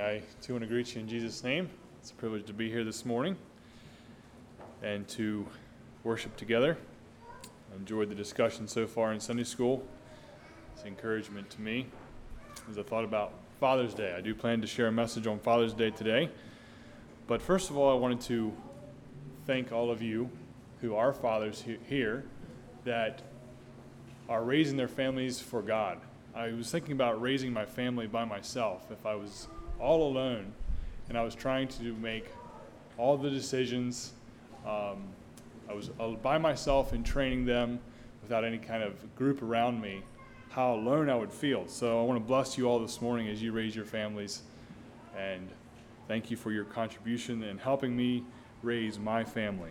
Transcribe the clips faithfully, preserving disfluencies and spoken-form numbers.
I too want to greet you in Jesus' name. It's a privilege to be here this morning and to worship together. I enjoyed the discussion so far in Sunday school. It's encouragement to me as I thought about Father's Day. I do plan to share a message on Father's Day today. But first of all, I wanted to thank all of you who are fathers he- here that are raising their families for God. I was thinking about raising my family by myself. If I was all alone and I was trying to make all the decisions, um, I was by myself and training them without any kind of group around me, how alone I would feel. So I want to bless you all this morning as you raise your families, and thank you for your contribution in helping me raise my family.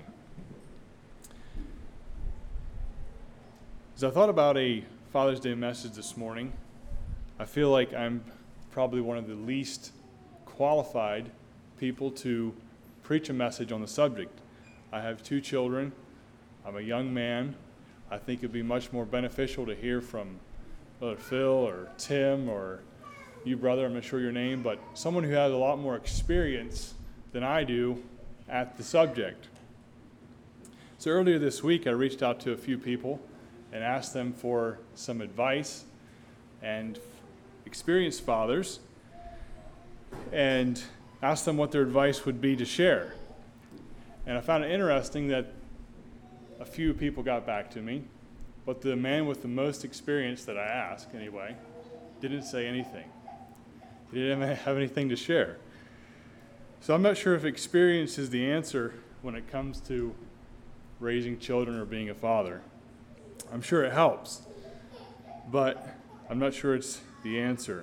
As I thought about a Father's Day message this morning, I feel like I'm probably one of the least qualified people to preach a message on the subject. I have two children. I'm a young man. I think it'd be much more beneficial to hear from Brother Phil or Tim or you, brother, I'm not sure your name, but someone who has a lot more experience than I do at the subject. So earlier this week, I reached out to a few people and asked them for some advice, and experienced fathers, and asked them what their advice would be to share. And I found it interesting that a few people got back to me, but the man with the most experience that I asked, anyway, didn't say anything. He didn't have anything to share. So I'm not sure if experience is the answer when it comes to raising children or being a father. I'm sure it helps, but I'm not sure it's the answer.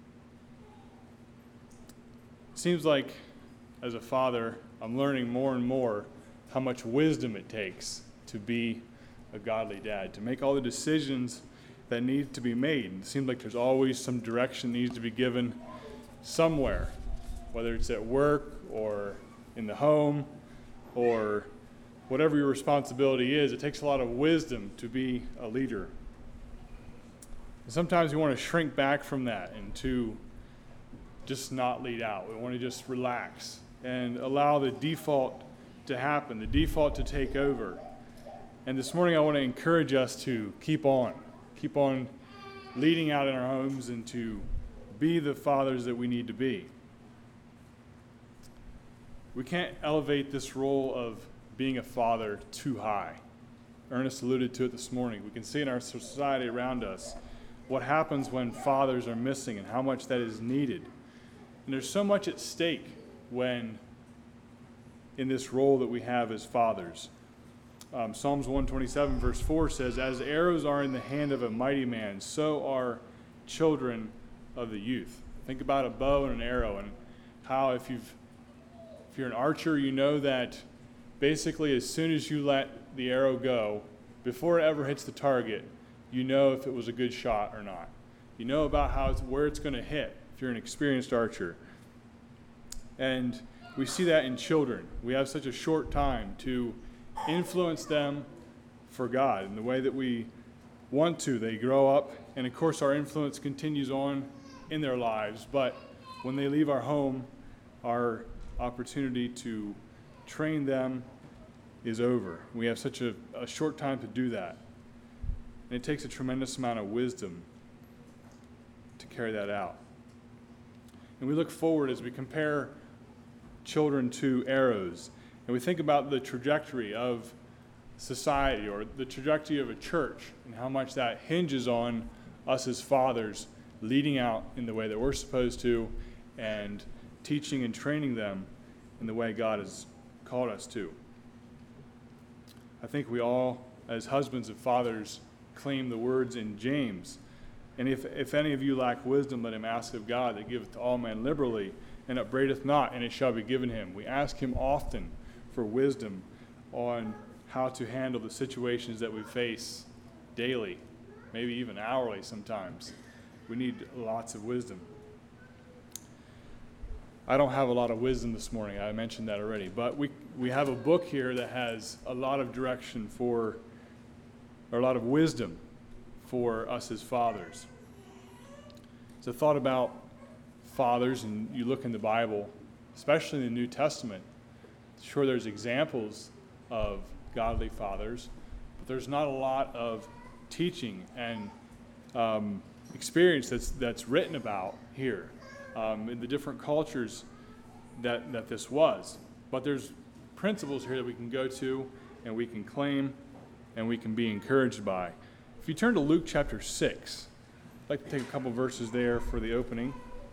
It seems like as a father, I'm learning more and more how much wisdom it takes to be a godly dad, to make all the decisions that need to be made. It seems like there's always some direction needs to be given somewhere, whether it's at work or in the home or whatever your responsibility is. It takes a lot of wisdom to be a leader. And sometimes we want to shrink back from that and to just not lead out. We want to just relax and allow the default to happen, the default to take over. And this morning I want to encourage us to keep on, keep on leading out in our homes and to be the fathers that we need to be. We can't elevate this role of being a father too high. Ernest alluded to it this morning. We can see in our society around us what happens when fathers are missing and how much that is needed. And there's so much at stake when in this role that we have as fathers. Um, Psalms one twenty-seven verse four says, "As arrows are in the hand of a mighty man, so are children of the youth." Think about a bow and an arrow and how if you've if you're an archer, you know that basically as soon as you let the arrow go, before it ever hits the target, you know if it was a good shot or not. You know about how it's, where it's going to hit if you're an experienced archer. And we see that in children. We have such a short time to influence them for God in the way that we want to. They grow up, and of course our influence continues on in their lives, but when they leave our home, our opportunity to train them is over. We have such a, a short time to do that. And it takes a tremendous amount of wisdom to carry that out. And we look forward as we compare children to arrows, and we think about the trajectory of society or the trajectory of a church and how much that hinges on us as fathers leading out in the way that we're supposed to and teaching and training them in the way God has called us to. I think we all, as husbands and fathers, claim the words in James. And if, if any of you lack wisdom, let him ask of God that giveth to all men liberally, and upbraideth not, and it shall be given him. We ask him often for wisdom on how to handle the situations that we face daily, maybe even hourly sometimes. We need lots of wisdom. I don't have a lot of wisdom this morning. I mentioned that already. But we we have a book here that has a lot of direction for, or a lot of wisdom for us as fathers. It's a thought about fathers, and you look in the Bible, especially in the New Testament, sure there's examples of godly fathers, but there's not a lot of teaching and um, experience that's that's written about here um, in the different cultures that, that this was. But there's principles here that we can go to and we can claim and we can be encouraged by. If you turn to Luke chapter six, I'd like to take a couple verses there for the opening.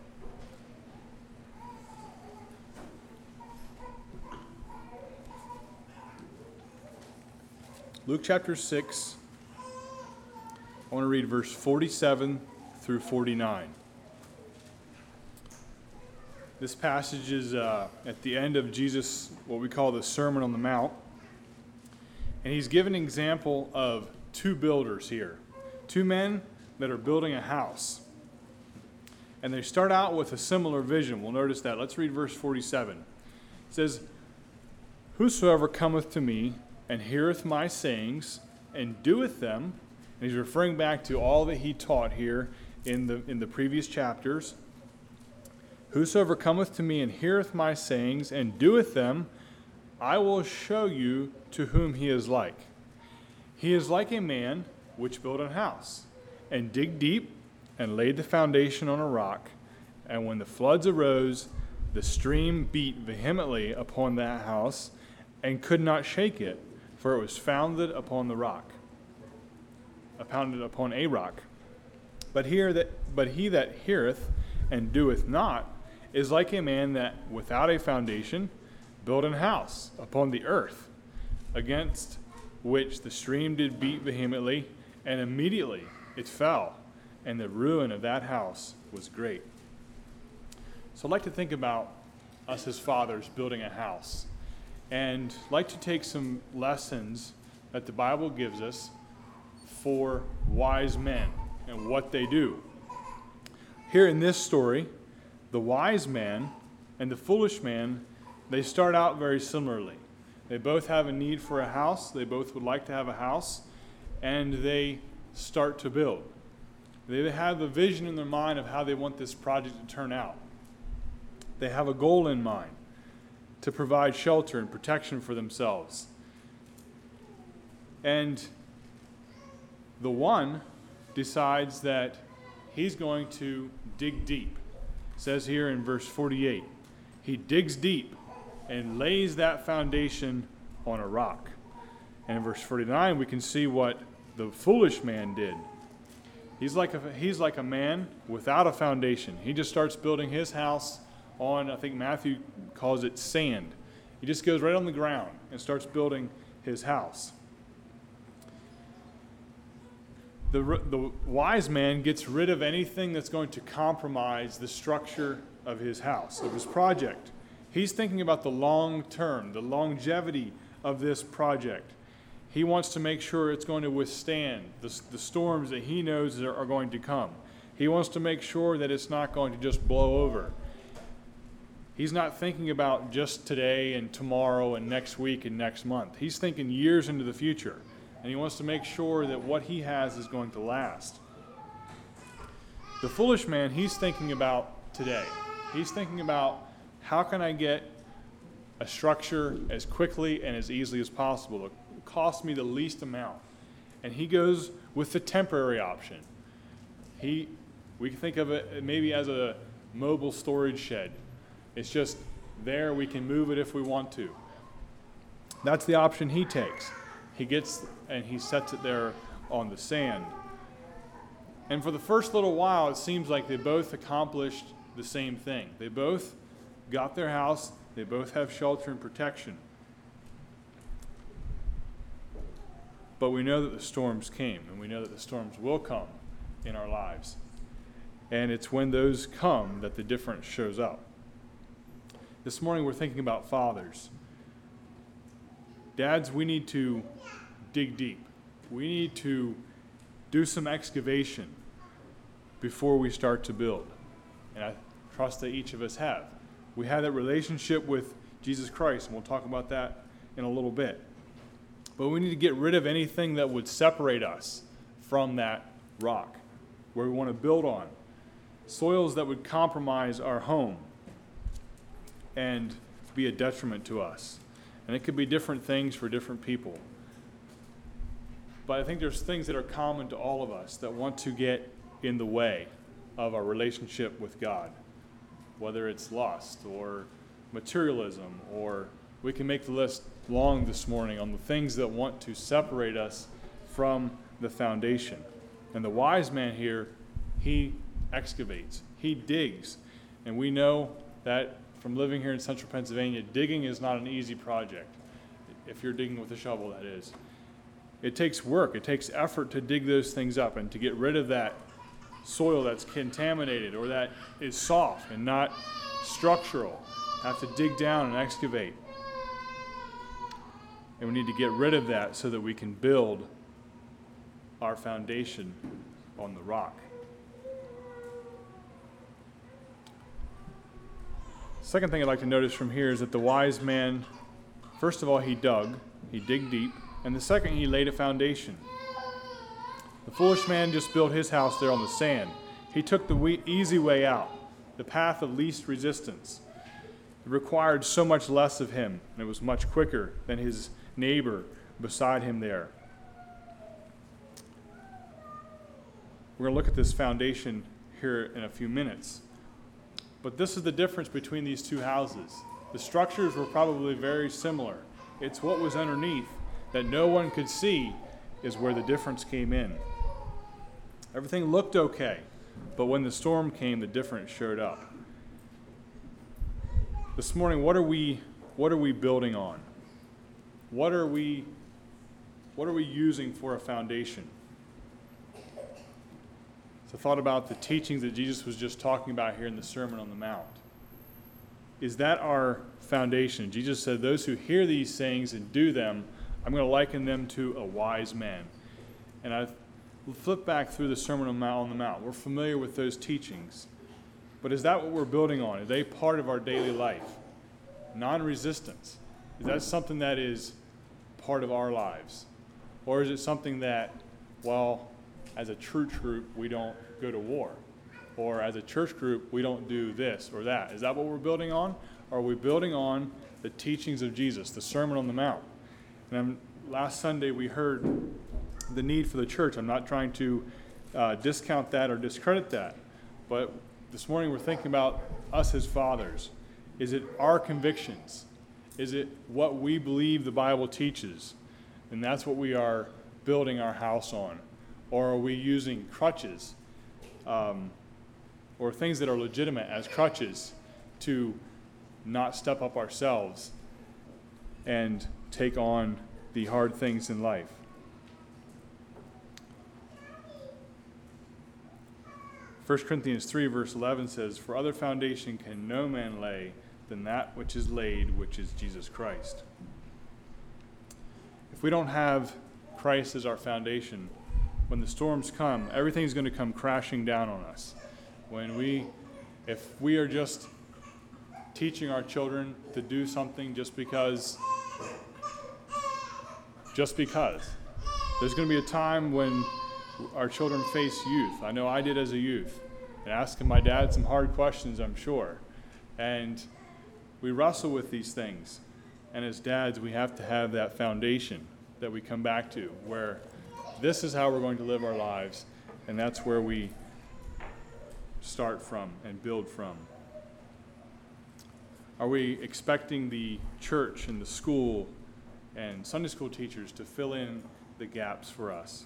Luke chapter six, I want to read verse forty-seven through forty-nine. This passage is uh, at the end of Jesus, what we call the Sermon on the Mount. And he's given an example of two builders here. Two men that are building a house. And they start out with a similar vision. We'll notice that. Let's read verse forty-seven. It says, "Whosoever cometh to me and heareth my sayings and doeth them," and he's referring back to all that he taught here in the in the previous chapters. "Whosoever cometh to me and heareth my sayings and doeth them, I will show you to whom he is like. He is like a man which built an house, and digged deep, and laid the foundation on a rock. And when the floods arose, the stream beat vehemently upon that house, and could not shake it, for it was founded upon the rock, founded upon a rock. But here that, but he that heareth and doeth not is like a man that without a foundation built an house upon the earth, against which the stream did beat vehemently, and immediately it fell, and the ruin of that house was great." So I'd like to think about us as fathers building a house, and I'd like to take some lessons that the Bible gives us for wise men and what they do. Here in this story, the wise man and the foolish man, they start out very similarly. They both have a need for a house. They both would like to have a house, and they start to build. They have a vision in their mind of how they want this project to turn out. They have a goal in mind to provide shelter and protection for themselves. And the one decides that he's going to dig deep. It says here in verse forty-eight, he digs deep and lays that foundation on a rock. And in verse forty-nine, we can see what the foolish man did. He's like a, he's like a man without a foundation. He just starts building his house on, I think Matthew calls it sand. He just goes right on the ground and starts building his house. The, the wise man gets rid of anything that's going to compromise the structure of his house, of his project. He's thinking about the long term, the longevity of this project. He wants to make sure it's going to withstand the, the storms that he knows are, are going to come. He wants to make sure that it's not going to just blow over. He's not thinking about just today and tomorrow and next week and next month. He's thinking years into the future, and he wants to make sure that what he has is going to last. The foolish man, he's thinking about today. He's thinking about, how can I get a structure as quickly and as easily as possible? It costs me the least amount. And he goes with the temporary option. He, we can think of it maybe as a mobile storage shed. It's just there, we can move it if we want to. That's the option he takes. He gets and he sets it there on the sand. And for the first little while, it seems like they both accomplished the same thing. They both got their house. They both have shelter and protection. But we know that the storms came, and we know that the storms will come in our lives. And it's when those come that the difference shows up. This morning we're thinking about fathers. Dads, we need to dig deep. We need to do some excavation before we start to build. And I trust that each of us have. We have that relationship with Jesus Christ, and we'll talk about that in a little bit. But we need to get rid of anything that would separate us from that rock where we want to build on. soils that would compromise our home and be a detriment to us. And it could be different things for different people. But I think there's things that are common to all of us that want to get in the way of our relationship with God, whether it's lust or materialism, or we can make the list long this morning on the things that want to separate us from the foundation. And the wise man here, he excavates, he digs. And we know that from living here in central Pennsylvania, digging is not an easy project. If you're digging with a shovel, that is. It takes work, it takes effort to dig those things up and to get rid of that soil that's contaminated or that is soft and not structural. Have to dig down and excavate. And we need to get rid of that so that we can build our foundation on the rock. Second thing I'd like to notice from here is that the wise man, first of all, he dug, he digged deep, and the second, he laid a foundation. The foolish man just built his house there on the sand. He took the we- easy way out, the path of least resistance. It required so much less of him, and it was much quicker than his neighbor beside him there. We're going to look at this foundation here in a few minutes. But this is the difference between these two houses. The structures were probably very similar. It's what was underneath that no one could see is where the difference came in. Everything looked okay, but when the storm came, the difference showed up. This morning, what are we what are we building on? What are we what are we using for a foundation? So thought about the teachings that Jesus was just talking about here in the Sermon on the Mount. Is that our foundation? Jesus said, those who hear these things and do them, I'm going to liken them to a wise man. And I flip back through the Sermon on the Mount. We're familiar with those teachings. But is that what we're building on? Are they part of our daily life? Non-resistance. Is that something that is part of our lives? Or is it something that, well, as a church group, we don't go to war? Or as a church group, we don't do this or that? Is that what we're building on? Or are we building on the teachings of Jesus, the Sermon on the Mount? And I'm, last Sunday we heard the need for the church. I'm not trying to uh, discount that or discredit that. But this morning we're thinking about us as fathers. Is it our convictions? Is it what we believe the Bible teaches? And that's what we are building our house on. Or are we using crutches um, or things that are legitimate as crutches to not step up ourselves and take on the hard things in life? First Corinthians three verse eleven says, "For other foundation can no man lay than that which is laid, which is Jesus Christ." If we don't have Christ as our foundation, when the storms come, everything's going to come crashing down on us. When we, if we are just teaching our children to do something just because, just because, there's going to be a time when our children face youth. I know I did as a youth, and asking my dad some hard questions, I'm sure. And we wrestle with these things. And as dads, we have to have that foundation that we come back to, where this is how we're going to live our lives, and that's where we start from and build from. Are we expecting the church and the school and Sunday school teachers to fill in the gaps for us?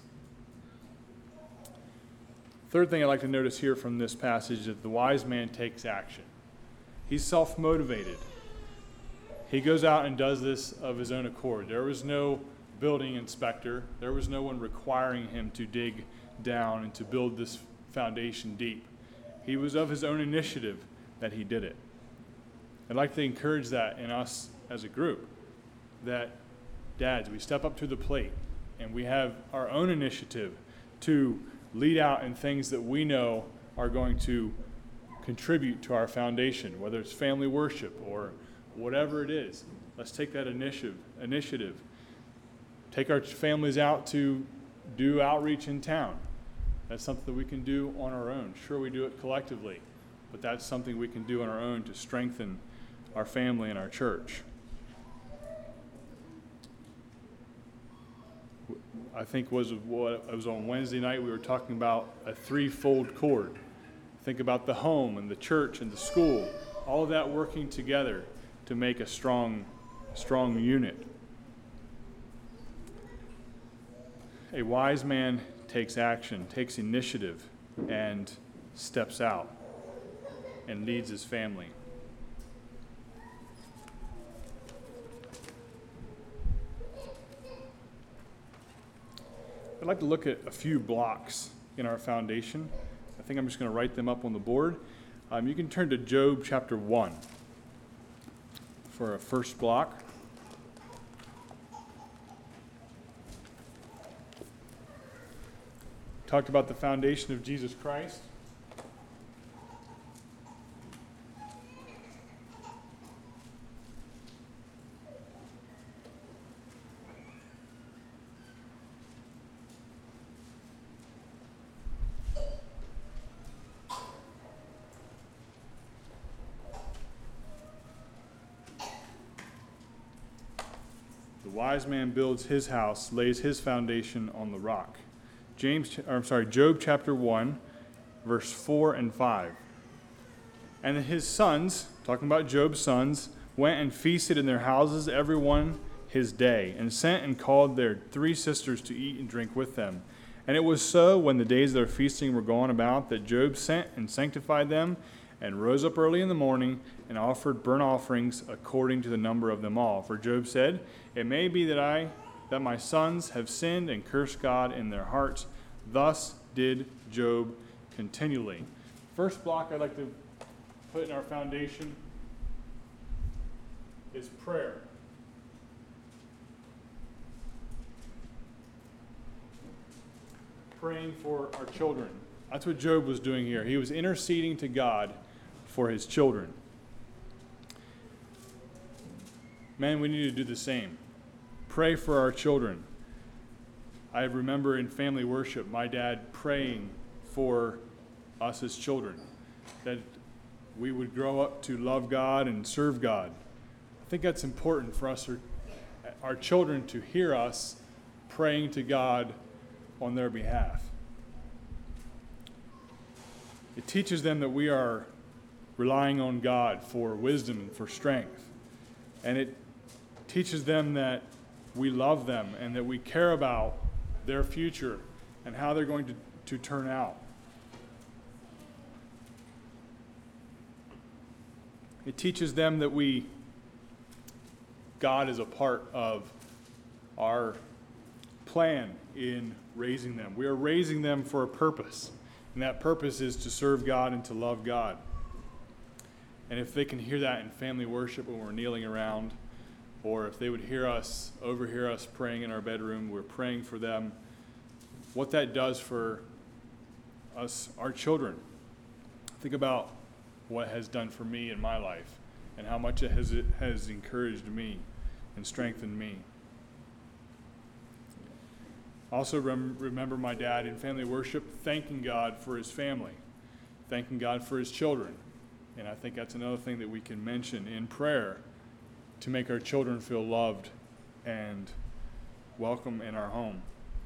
Third thing I'd like to notice here from this passage is that the wise man takes action. He's self-motivated. He goes out and does this of his own accord. There was no building inspector. There was no one requiring him to dig down and to build this foundation deep. He was of his own initiative that he did it. I'd like to encourage that in us as a group, that dads, we step up to the plate and we have our own initiative to lead out in things that we know are going to contribute to our foundation, whether it's family worship or whatever it is. Let's take that initiative, initiative. Take our families out to do outreach in town. That's something that we can do on our own. Sure, we do it collectively, but that's something we can do on our own to strengthen our family and our church. I think was what it was on Wednesday night, we were talking about a threefold cord. Think about the home and the church and the school, all of that working together to make a strong, strong unit. A wise man takes action, takes initiative, and steps out and leads his family. I'd like to look at a few blocks in our foundation. I think I'm just going to write them up on the board. Um, you can turn to Job chapter one for a first block. Talked about the foundation of Jesus Christ. The wise man builds his house, lays his foundation on the rock. James, or I'm sorry, Job chapter one, verse four and five. And his sons, talking about Job's sons, went and feasted in their houses, every one his day, and sent and called their three sisters to eat and drink with them. And it was so, when the days of their feasting were gone about, that Job sent and sanctified them, and rose up early in the morning, and offered burnt offerings according to the number of them all. For Job said, It may be that I, that my sons have sinned and cursed God in their hearts. Thus did Job continually. First block I'd like to put in our foundation is prayer. Praying for our children. That's what Job was doing here. He was interceding to God for his children. Men, we need to do the same. Pray for our children. I remember in family worship, my dad praying for us as children, that we would grow up to love God and serve God. I think that's important for us, our children, to hear us praying to God on their behalf. It teaches them that we are relying on God for wisdom and for strength. And it teaches them that we love them and that we care about their future and how they're going to, to turn out. It teaches them that we, God is a part of our plan in raising them. We are raising them for a purpose, and that purpose is to serve God and to love God. And if they can hear that in family worship when we're kneeling around, or if they would hear us, overhear us praying in our bedroom, we're praying for them, what that does for us, our children. Think about what it has done for me in my life and how much it has, it has encouraged me and strengthened me. Also rem- remember my dad in family worship thanking God for his family, thanking God for his children. And I think that's another thing that we can mention in prayer to make our children feel loved and welcome in our home.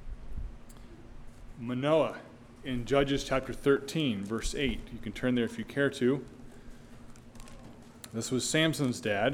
Manoah in Judges chapter thirteen, verse eight. You can turn there if you care to. This was Samson's dad.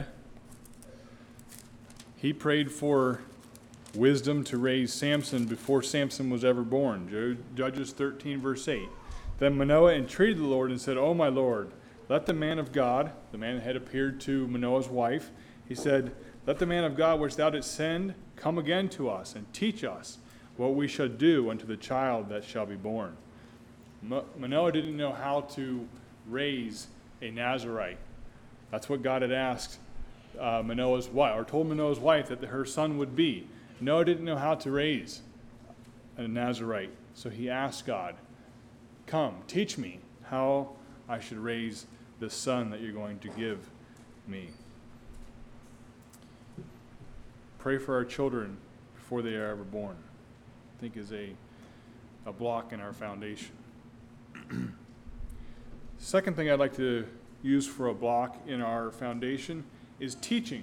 He prayed for wisdom to raise Samson before Samson was ever born. Judges thirteen, verse eight. Then Manoah entreated the Lord and said, "O my Lord, let the man of God," the man that had appeared to Manoah's wife, he said, "Let the man of God which thou didst send come again to us and teach us what we shall do unto the child that shall be born." Manoah didn't know how to raise a Nazarite. That's what God had asked uh, Manoah's wife, or told Manoah's wife that her son would be. Noah didn't know how to raise a Nazarite, so he asked God, "Come, teach me how I should raise the son that you're going to give me." Pray for our children before they are ever born, I think is a, a block in our foundation. Second thing I'd like to use for a block in our foundation is teaching.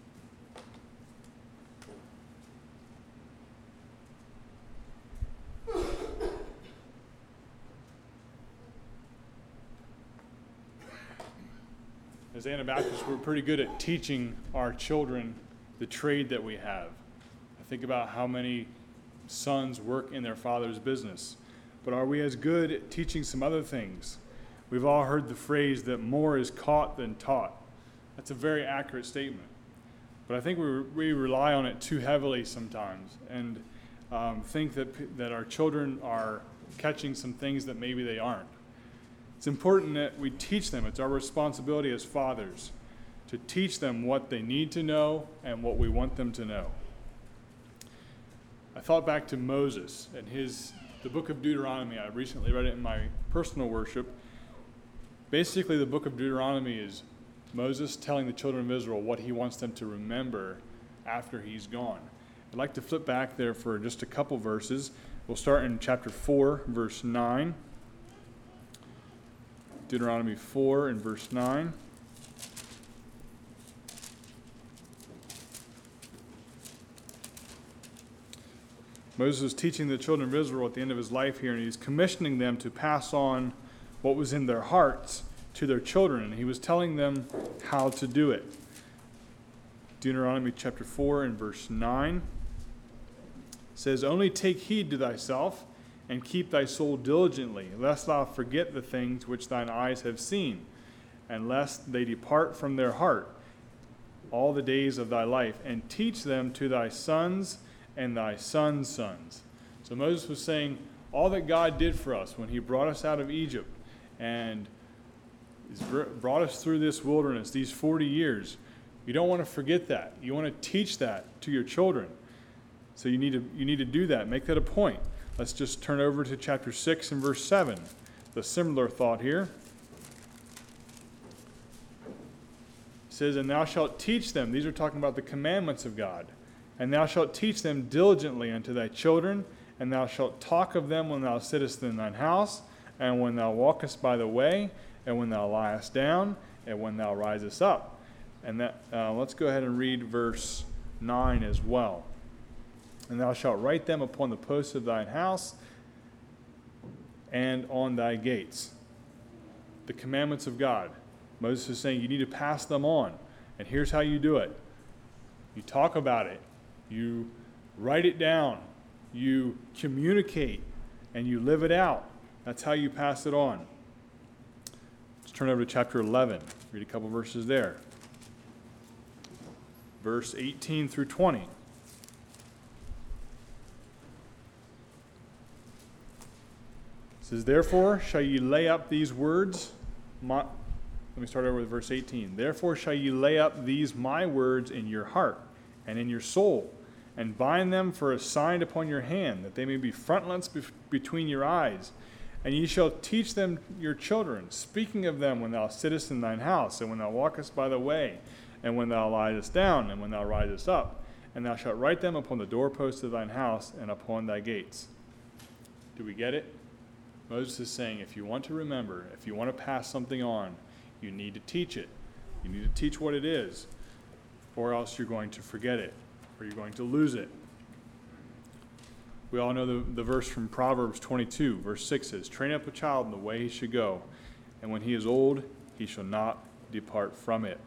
As Anabaptists, we're pretty good at teaching our children the trade that we have. I think about how many sons work in their father's business. But are we as good at teaching some other things? We've all heard the phrase that more is caught than taught. That's a very accurate statement. But I think we, we rely on it too heavily sometimes and um, think that, that our children are catching some things that maybe they aren't. It's important that we teach them. It's our responsibility as fathers to teach them what they need to know and what we want them to know. I thought back to Moses and his the book of Deuteronomy. I recently read it in my personal worship. Basically, the book of Deuteronomy is Moses telling the children of Israel what he wants them to remember after he's gone. I'd like to flip back there for just a couple verses. We'll start in chapter four, verse nine. Deuteronomy four and verse nine. Moses is teaching the children of Israel at the end of his life here, and he's commissioning them to pass on what was in their hearts to their children, and he was telling them how to do it. Deuteronomy chapter four and verse nine says, "Only take heed to thyself, and keep thy soul diligently, lest thou forget the things which thine eyes have seen, and lest they depart from their heart all the days of thy life, and teach them to thy sons and thy sons' sons." So Moses was saying all that God did for us when he brought us out of Egypt and brought us through this wilderness, these forty years, you don't want to forget that. You want to teach that to your children. So you need to you need to do that. Make that a point. Let's just turn over to chapter six and verse seven. The similar thought here. It says, "And thou shalt teach them," these are talking about the commandments of God, "and thou shalt teach them diligently unto thy children, and thou shalt talk of them when thou sittest in thine house, and when thou walkest by the way, and when thou liest down, and when thou risest up." And that uh, let's go ahead and read verse nine as well. "And thou shalt write them upon the posts of thine house and on thy gates." The commandments of God. Moses is saying you need to pass them on. And here's how you do it. You talk about it. You write it down. You communicate. And you live it out. That's how you pass it on. Let's turn over to chapter eleven. Read a couple verses there. Verse eighteen through twenty. It says, "Therefore shall ye lay up these words," my, let me start over with verse eighteen. "Therefore shall ye lay up these my words in your heart and in your soul, and bind them for a sign upon your hand, that they may be frontlets be- between your eyes. And ye shall teach them your children, speaking of them when thou sittest in thine house, and when thou walkest by the way, and when thou liest down, and when thou risest up. And thou shalt write them upon the doorposts of thine house and upon thy gates." Do we get it? Moses is saying if you want to remember, if you want to pass something on, you need to teach it. You need to teach what it is, or else you're going to forget it, or you're going to lose it. We all know the, the verse from Proverbs twenty-two, verse six says, "Train up a child in the way he should go, and when he is old, he shall not depart from it."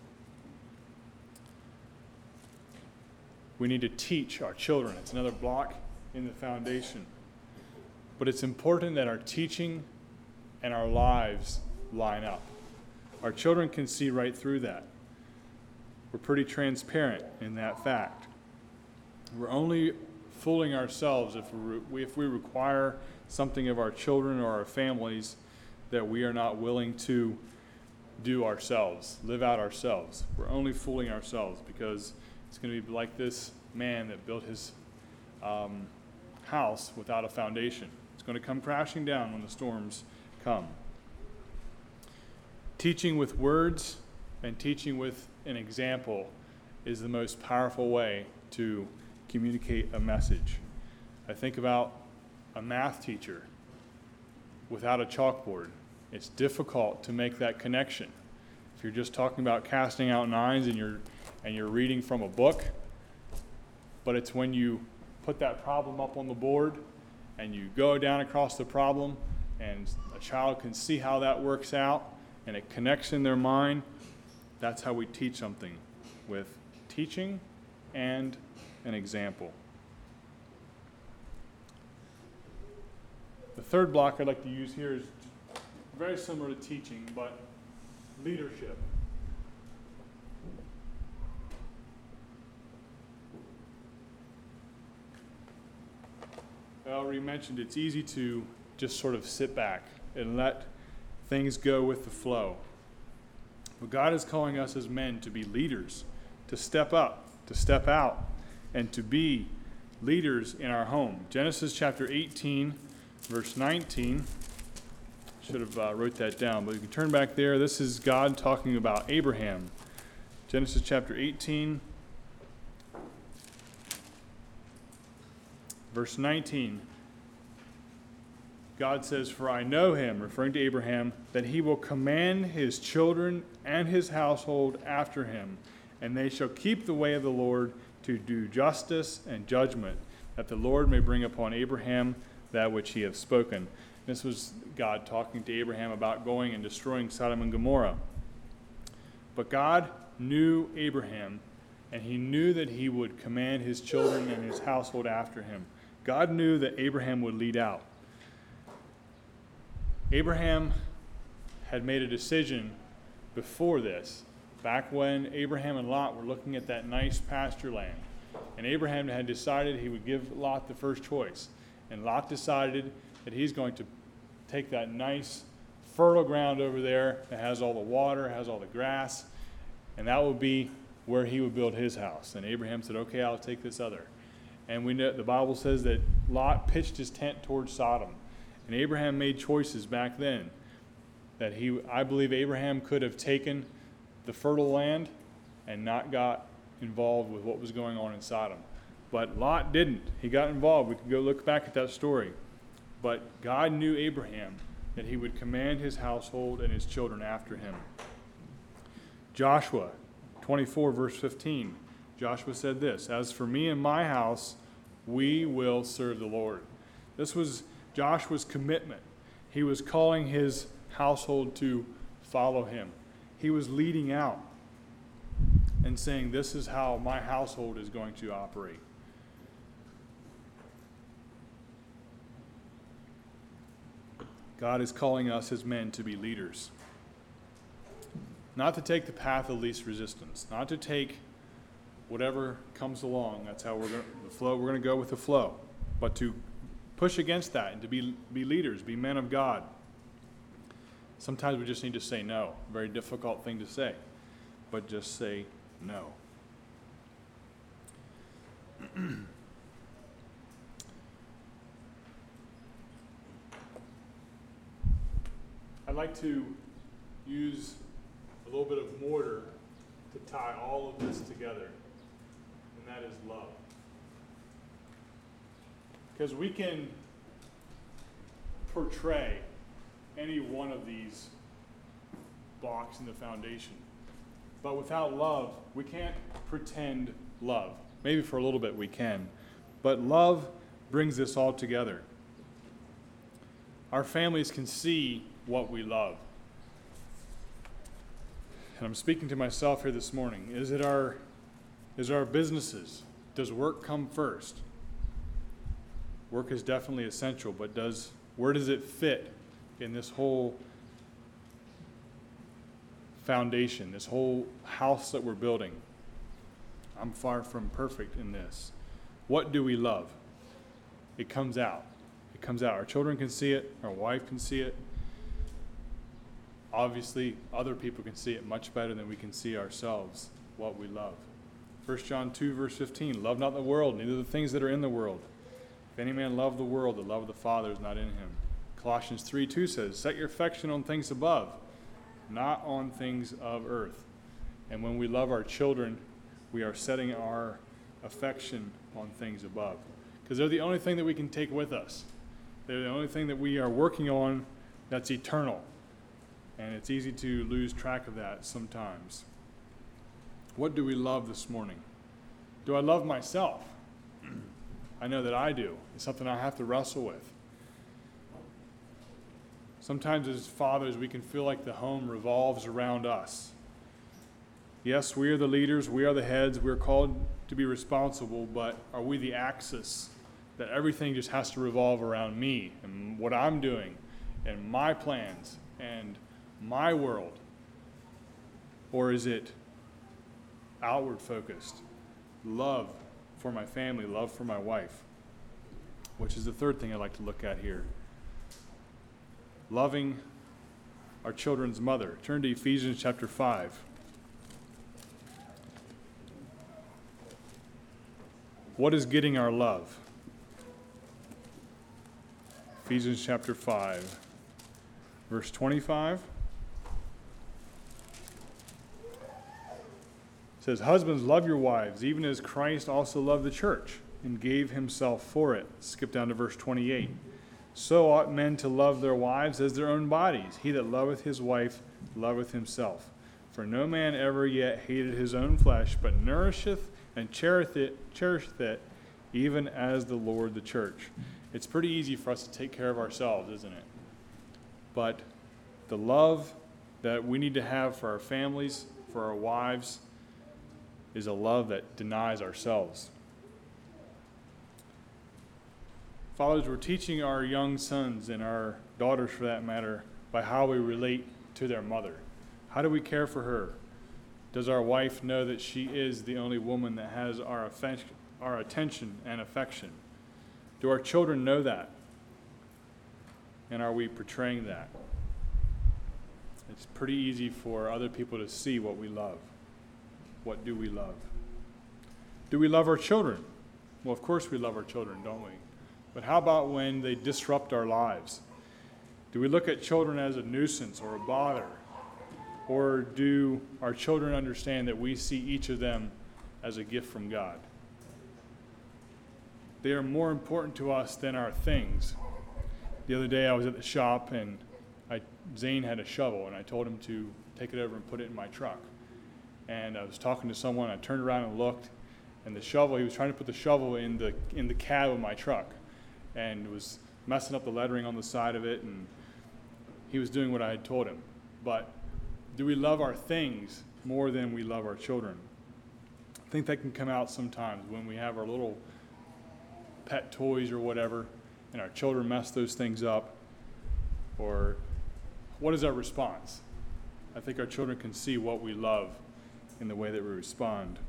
We need to teach our children. It's another block in the foundation. But it's important that our teaching and our lives line up. Our children can see right through that. We're pretty transparent in that fact. We're only fooling ourselves if we, if we require something of our children or our families that we are not willing to do ourselves, live out ourselves. We're only fooling ourselves, because it's going to be like this man that built his um, house without a foundation. It's going to come crashing down when the storms come. Teaching with words and teaching with an example is the most powerful way to communicate a message. I think about a math teacher without a chalkboard. It's difficult to make that connection. If you're just talking about casting out nines and you're and you're reading from a book, but it's when you put that problem up on the board and you go down across the problem and a child can see how that works out and it connects in their mind, that's how we teach something, with teaching and an example. The third block I'd like to use here is very similar to teaching, but leadership. I already mentioned it's easy to just sort of sit back and let things go with the flow. But God is calling us as men to be leaders, to step up, to step out, and to be leaders in our home. Genesis chapter eighteen, verse nineteen. Should have uh, wrote that down, but you can turn back there. This is God talking about Abraham. Genesis chapter eighteen, verse nineteen. God says, "For I know him," referring to Abraham, "that he will command his children and his household after him, and they shall keep the way of the Lord to do justice and judgment, that the Lord may bring upon Abraham that which he hath spoken." This was God talking to Abraham about going and destroying Sodom and Gomorrah. But God knew Abraham, and he knew that he would command his children and his household after him. God knew that Abraham would lead out. Abraham had made a decision before this, back when Abraham and Lot were looking at that nice pasture land. And Abraham had decided he would give Lot the first choice. And Lot decided that he's going to take that nice fertile ground over there that has all the water, has all the grass, and that will be where he would build his house. And Abraham said, "Okay, I'll take this other." And we know the Bible says that Lot pitched his tent towards Sodom. And Abraham made choices back then that he, I believe Abraham could have taken the fertile land and not got involved with what was going on in Sodom. But Lot didn't. He got involved. We can go look back at that story. But God knew Abraham that he would command his household and his children after him. Joshua twenty-four, verse fifteen. Joshua said this, "As for me and my house, we will serve the Lord." This was Joshua's commitment. He was calling his household to follow him. He was leading out and saying, "This is how my household is going to operate." God is calling us as men to be leaders. Not to take the path of least resistance, not to take whatever comes along. That's how we're going to, the flow, we're going to go with the flow. But to push against that and to be, be leaders, be men of God. Sometimes we just need to say no. Very difficult thing to say. But just say no. I'd like to use a little bit of mortar to tie all of this together, and that is love. Because we can portray any one of these blocks in the foundation, but without love, we can't pretend love. Maybe for a little bit we can, but love brings this all together. Our families can see what we love. And I'm speaking to myself here this morning. Is it our, is our businesses? Does work come first? Work is definitely essential, but does where does it fit in this whole foundation, this whole house that we're building? I'm far from perfect in this. What do we love? It comes out. It comes out. Our children can see it. Our wife can see it. Obviously, other people can see it much better than we can see ourselves, what we love. First John two, verse fifteen, "Love not the world, neither the things that are in the world. If any man love the world, the love of the Father is not in him." Colossians three two says, "Set your affection on things above, not on things of earth." And when we love our children, we are setting our affection on things above. Because they're the only thing that we can take with us. They're the only thing that we are working on that's eternal. And it's easy to lose track of that sometimes. What do we love this morning? Do I love myself? I know that I do. It's something I have to wrestle with. Sometimes as fathers, we can feel like the home revolves around us. Yes, we are the leaders, we are the heads, we're called to be responsible, but are we the axis that everything just has to revolve around me and what I'm doing and my plans and my world? Or is it outward focused? Love for my family, love for my wife, which is the third thing I'd like to look at here. Loving our children's mother. Turn to Ephesians chapter five. What is getting our love? Ephesians chapter five, verse twenty-five. It says, husbands, love your wives, even as Christ also loved the church and gave himself for it. Skip down to verse twenty-eight. So ought men to love their wives as their own bodies. He that loveth his wife loveth himself. For no man ever yet hated his own flesh, but nourisheth and cherisheth it, cherisheth it, even as the Lord the church. It's pretty easy for us to take care of ourselves, isn't it? But the love that we need to have for our families, for our wives, is a love that denies ourselves. Fathers, we're teaching our young sons and our daughters, for that matter, by how we relate to their mother. How do we care for her? Does our wife know that she is the only woman that has our affection, our attention and affection? Do our children know that? And are we portraying that? It's pretty easy for other people to see what we love. What do we love? Do we love our children? Well, of course we love our children, don't we? But how about when they disrupt our lives? Do we look at children as a nuisance or a bother? Or do our children understand that we see each of them as a gift from God? They are more important to us than our things. The other day I was at the shop and I, Zane had a shovel and I told him to take it over and put it in my truck. And I was talking to someone, I turned around and looked, and the shovel, he was trying to put the shovel in the in the cab of my truck and was messing up the lettering on the side of it, and he was doing what I had told him. But do we love our things more than we love our children? I think that can come out sometimes when we have our little pet toys or whatever, and our children mess those things up. Or what is our response? I think our children can see what we love in the way that we respond.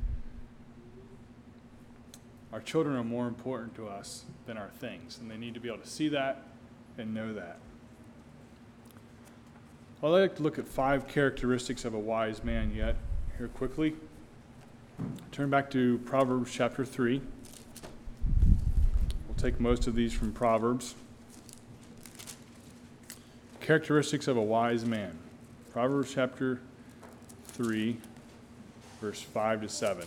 Our children are more important to us than our things, and they need to be able to see that and know that. Well, I'd like to look at five characteristics of a wise man yet here quickly. Turn back to Proverbs chapter three. We'll take most of these from Proverbs. Characteristics of a wise man. Proverbs chapter three, verse five to seven.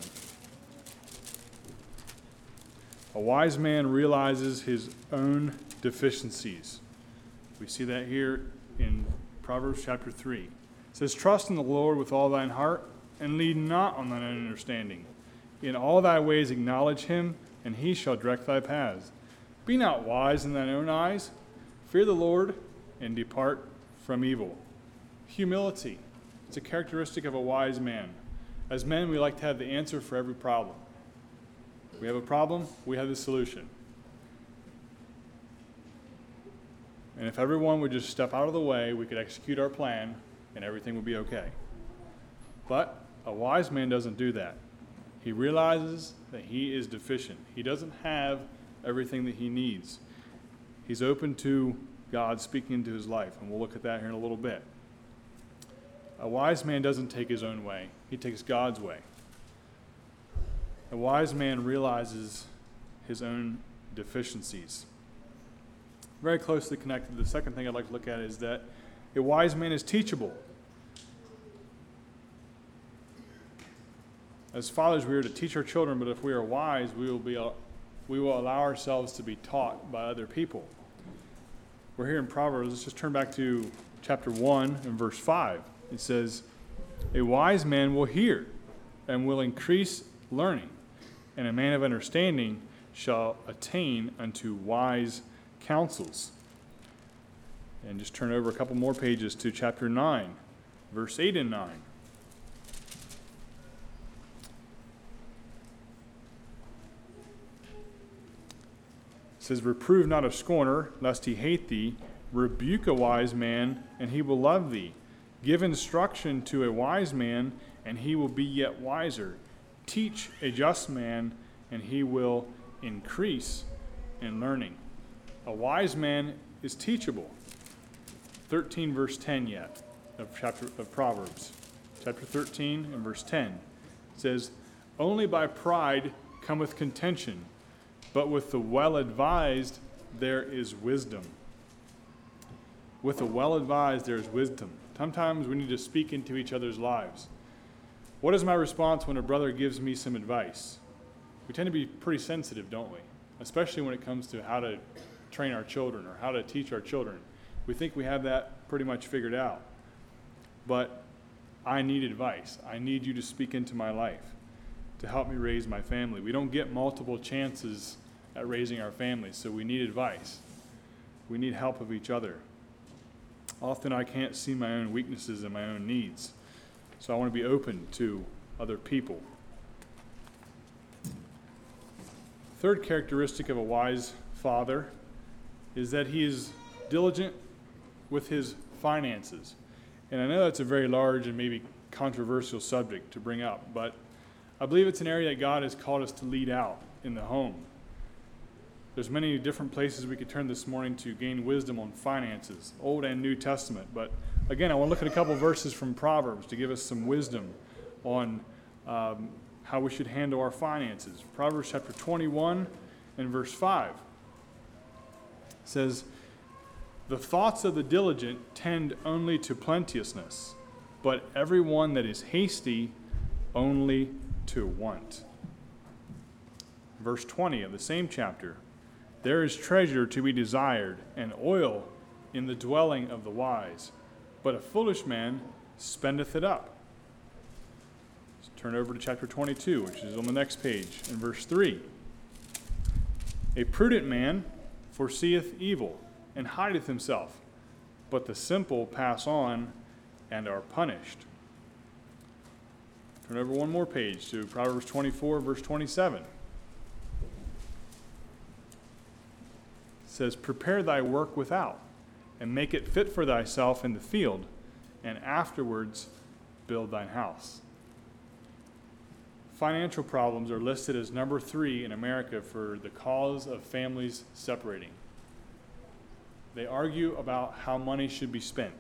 A wise man realizes his own deficiencies. We see that here in Proverbs chapter three. It says, trust in the Lord with all thine heart, and lean not on thine own understanding. In all thy ways acknowledge him, and he shall direct thy paths. Be not wise in thine own eyes. Fear the Lord, and depart from evil. Humility. It's a characteristic of a wise man. As men, we like to have the answer for every problem. We have a problem, we have the solution. And if everyone would just step out of the way, we could execute our plan and everything would be okay. But a wise man doesn't do that. He realizes that he is deficient. He doesn't have everything that he needs. He's open to God speaking into his life, and we'll look at that here in a little bit. A wise man doesn't take his own way. He takes God's way. A wise man realizes his own deficiencies. Very closely connected, the second thing I'd like to look at is that a wise man is teachable. As fathers, we are to teach our children, but if we are wise, we will be we will allow ourselves to be taught by other people. We're here in Proverbs. Let's just turn back to chapter one and verse five. It says, "A wise man will hear and will increase learning, and a man of understanding shall attain unto wise counsels." And just turn over a couple more pages to chapter nine, verse eight and nine. It says, "Reprove not a scorner, lest he hate thee. Rebuke a wise man, and he will love thee. Give instruction to a wise man, and he will be yet wiser. Teach a just man, and he will increase in learning." A wise man is teachable. thirteen verse ten yet of chapter of Proverbs. Chapter thirteen and verse ten says, "Only by pride cometh contention, but with the well-advised there is wisdom." With the well-advised there is wisdom. Sometimes we need to speak into each other's lives. What is my response when a brother gives me some advice? We tend to be pretty sensitive, don't we? Especially when it comes to how to train our children or how to teach our children. We think we have that pretty much figured out. But I need advice. I need you to speak into my life to help me raise my family. We don't get multiple chances at raising our families, so we need advice. We need help of each other. Often I can't see my own weaknesses and my own needs, so I want to be open to other people. Third characteristic of a wise father is that he is diligent with his finances. And I know that's a very large and maybe controversial subject to bring up, but I believe it's an area that God has called us to lead out in the home. There's many different places we could turn this morning to gain wisdom on finances, Old and New Testament. But again, I want to look at a couple verses from Proverbs to give us some wisdom on um, how we should handle our finances. Proverbs chapter twenty-one and verse five says, "The thoughts of the diligent tend only to plenteousness, but every one that is hasty only to want." Verse twenty of the same chapter, "There is treasure to be desired, and oil in the dwelling of the wise, but a foolish man spendeth it up." Let's turn over to chapter twenty-two, which is on the next page, in verse three. "A prudent man foreseeth evil, and hideth himself, but the simple pass on and are punished." Turn over one more page to Proverbs twenty-four, verse twenty-seven. It says, "Prepare thy work without, and make it fit for thyself in the field, and afterwards build thine house." Financial problems are listed as number three in America for the cause of families separating. They argue about how money should be spent.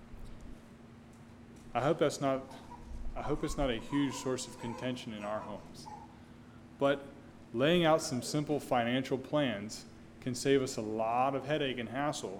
I hope that's not, I hope it's not a huge source of contention in our homes. But laying out some simple financial plans can save us a lot of headache and hassle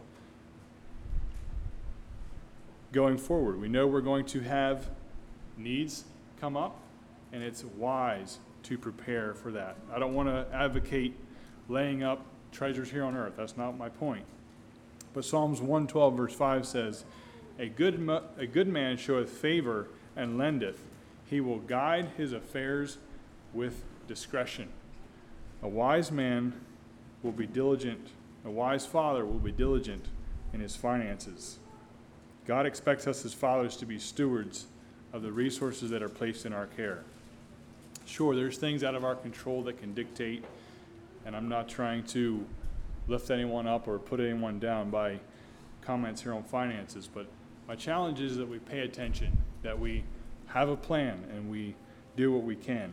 going forward. We know we're going to have needs come up, and it's wise to prepare for that. I don't want to advocate laying up treasures here on earth. That's not my point. But Psalms one twelve verse five says, a good, mo- a good man showeth favor and lendeth. He will guide his affairs with discretion. A wise man will be diligent. A wise father will be diligent in his finances. God expects us as fathers to be stewards of the resources that are placed in our care. Sure, there's things out of our control that can dictate, and I'm not trying to lift anyone up or put anyone down by comments here on finances, but my challenge is that we pay attention, that we have a plan, and we do what we can.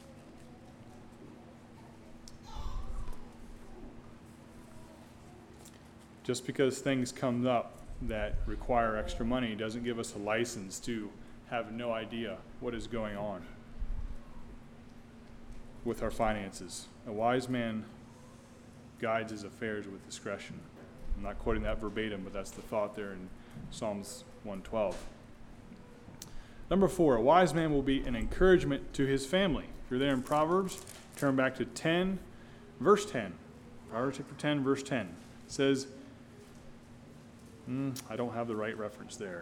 Just because things come up that require extra money doesn't give us a license to have no idea what is going on with our finances. A wise man guides his affairs with discretion. I'm not quoting that verbatim, but that's the thought there in Psalms one twelve. Number four, a wise man will be an encouragement to his family. If you're there in Proverbs, turn back to ten, verse ten. Proverbs chapter ten, verse ten. It says, Mm, I don't have the right reference there.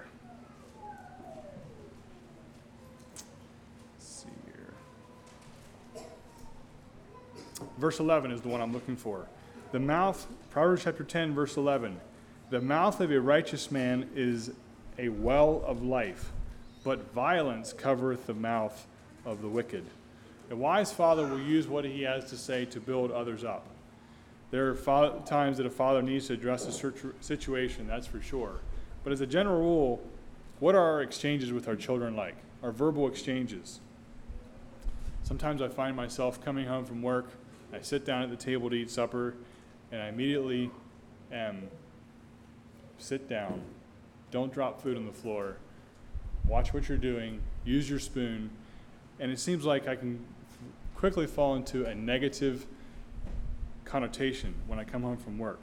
Let's see here. Verse eleven is the one I'm looking for. The mouth, Proverbs chapter ten, verse eleven. The mouth of a righteous man is a well of life, but violence covereth the mouth of the wicked. A wise father will use what he has to say to build others up. There are fa- times that a father needs to address a situ- situation, that's for sure. But as a general rule, what are our exchanges with our children like? Our verbal exchanges. Sometimes I find myself coming home from work, I sit down at the table to eat supper, and I immediately am, sit down, don't drop food on the floor, watch what you're doing, use your spoon, and it seems like I can quickly fall into a negative connotation when I come home from work.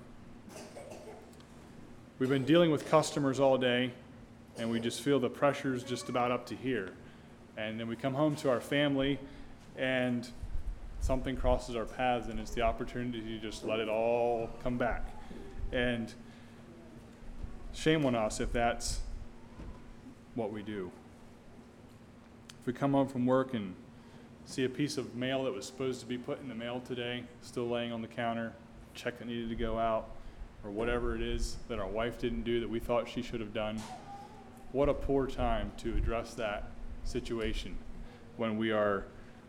We've been dealing with customers all day, and we just feel the pressure's just about up to here. And then we come home to our family, and something crosses our paths, and it's the opportunity to just let it all come back. And shame on us if that's what we do. If we come home from work and see a piece of mail that was supposed to be put in the mail today, still laying on the counter, check that needed to go out, or whatever it is that our wife didn't do that we thought she should have done, what a poor time to address that situation when we are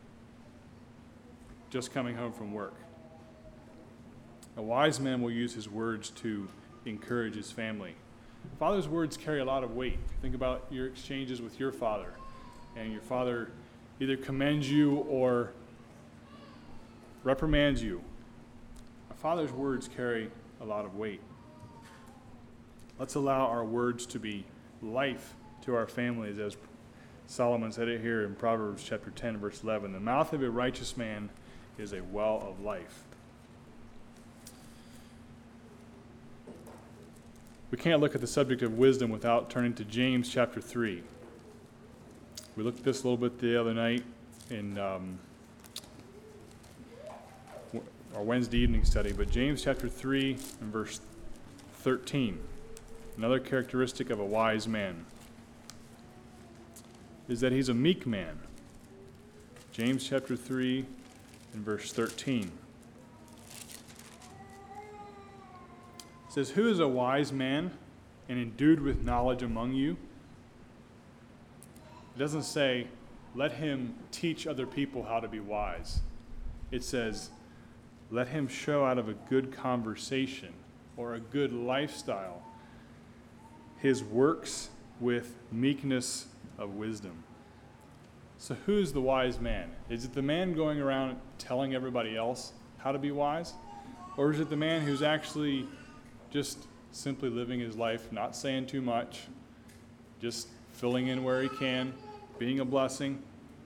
just coming home from work. A wise man will use his words to encourage his family. Father's words carry a lot of weight. Think about your exchanges with your father, and your father either commends you or reprimands you. A father's words carry a lot of weight. Let's allow our words to be life to our families, as Solomon said it here in Proverbs chapter ten, verse eleven. The mouth of a righteous man is a well of life. We can't look at the subject of wisdom without turning to James chapter three. We looked at this a little bit the other night in um, our Wednesday evening study, but James chapter three and verse thirteen, another characteristic of a wise man is that he's a meek man. James chapter three and verse thirteen. It says, "Who is a wise man and endued with knowledge among you?" It doesn't say, let him teach other people how to be wise. It says, let him show out of a good conversation or a good lifestyle his works with meekness of wisdom. So who's the wise man? Is it the man going around telling everybody else how to be wise? Or is it the man who's actually just simply living his life, not saying too much, just filling in where he can, being a blessing,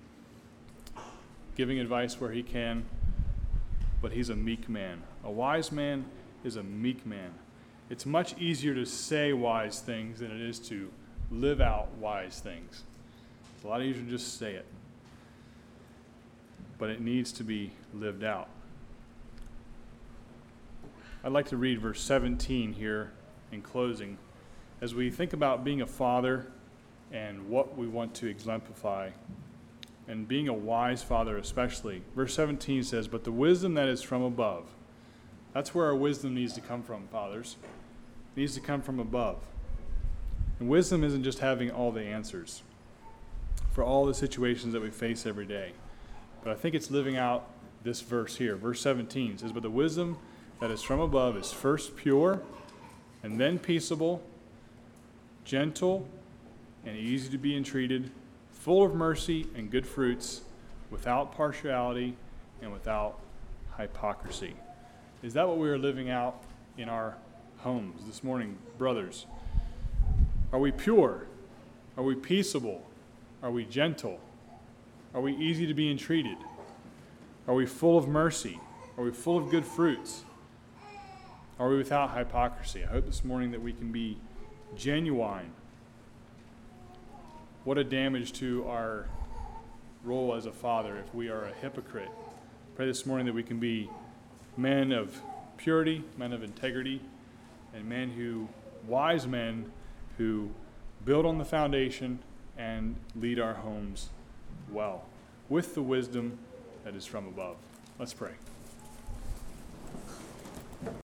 giving advice where he can, but he's a meek man. A wise man is a meek man. It's much easier to say wise things than it is to live out wise things. It's a lot easier to just say it, but it needs to be lived out. I'd like to read verse seventeen here in closing. As we think about being a father and what we want to exemplify, and being a wise father especially, verse seventeen says, "But the wisdom that is from above," that's where our wisdom needs to come from, fathers. It needs to come from above. And wisdom isn't just having all the answers for all the situations that we face every day. But I think it's living out this verse here. Verse seventeen says, "But the wisdom that is from above is first pure, and then peaceable, gentle, and easy to be entreated, full of mercy and good fruits, without partiality and without hypocrisy." Is that what we are living out in our homes this morning, brothers? Are we pure? Are we peaceable? Are we gentle? Are we easy to be entreated? Are we full of mercy? Are we full of good fruits? Are we without hypocrisy? I hope this morning that we can be genuine. What a damage to our role as a father if we are a hypocrite. Pray this morning that we can be men of purity, men of integrity, and men who wise men who build on the foundation and lead our homes well with the wisdom that is from above. Let's pray.